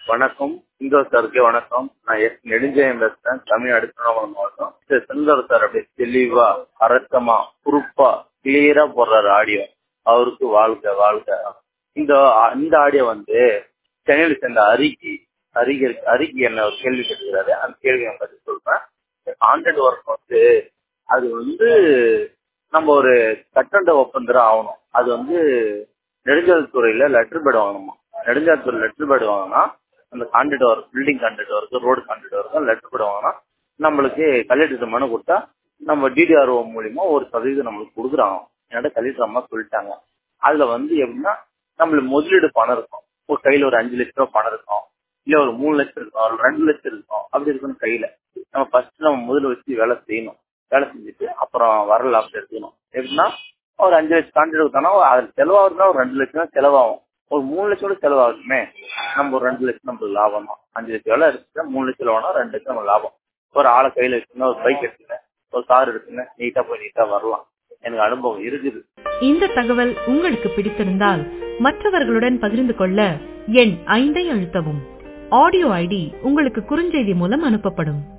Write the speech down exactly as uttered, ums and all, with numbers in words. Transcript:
வணக்கம். இந்தோ சாருக்கு வணக்கம். நான் எஸ் நெடுஞ்செழியன் பேசுறேன். தமிழ்நாடு திருவண்ணாமலை மாவட்டம். திரு சுந்தர் சார் அப்படியே தெளிவா அரசமா குறுப்பா கிளியரா போடுறாரு ஆடியோ. அவருக்கு வாழ்க வாழ்க. இந்த இந்த ஆடியோ வந்து சென்னையில சேர்ந்த அரிக்கி அரிகை அரிக்கி என்ன ஒரு கேள்வி கேட்டுக்கிறாரு. அந்த கேள்வி நான் பற்றி சொல்றேன். கான்ட்ராக்ட் ஒர்க் வந்து அது வந்து நம்ம ஒரு கட்டண்ட ஒப்பந்தம் ஆகணும். அது வந்து நெடுஞ்சாலை துறையில லெட்டர் பேட் வாங்கணுமா. நெடுஞ்சாலை துறை லெட்டர் பேட் வாங்கினா அந்த contract work building contract work road contract work letter pad வாங்கினா நம்மளுக்கு கலெக்டர் மனு கொடுத்தா நம்ம டிடிஆர்ஓ மூலியமா ஒரு சதவீதம் நம்மளுக்கு கொடுக்குறாங்க. என்னோட கலெக்டர் அம்மா சொல்லிட்டாங்க. அதுல வந்து எப்படின்னா நம்மளுக்கு முதலீடு பணம் இருக்கும். ஒரு கையில ஒரு அஞ்சு லட்ச ரூபா பணம் இருக்கும், இல்ல ஒரு மூணு லட்சம் இருக்கும், ஒரு ரெண்டு லட்சம் இருக்கும். அப்படி இருக்கணும் கையில. நம்ம ஃபர்ஸ்ட் நம்ம முதல்ல வச்சு வேலை செய்யணும். வேலை செஞ்சுட்டு அப்புறம் வர லாபத்தை எடுத்துக்கணும். எப்படின்னா ஒரு அஞ்சு லட்சம் கான்ட்ராக்ட் கொடுத்தோம்னா அது செலவாகுதுன்னா ஒரு ரெண்டு லட்சம் தான் செலவாகும். ஒரு மூணு லட்சம் கூட செலவாகுமே. நம்ம ஒரு ரெண்டு லட்சம் நம்மளுக்கு லாபம் தான். அஞ்சு லட்சம் வேலை எடுத்துட்டா மூணு லட்சம் செலவானா ரெண்டு லட்சம் நம்ம லாபம். ஒரு ஆளை கையில வச்சுன்னா ஒரு பைக் எடுத்துங்க, ஒரு கார் எடுத்துங்க, நீட்டா போய் நீட்டா வரலாம். எனக்கு அனுபவம் இருக்குது. இந்த தகவல் உங்களுக்கு பிடித்திருந்தால் மற்றவர்களுடன் பகிர்ந்து கொள்ள எண் ஐந்தை அழுத்தவும். ஆடியோ ஐடி உங்களுக்கு குறுஞ்செய்தி மூலம் அனுப்பப்படும்.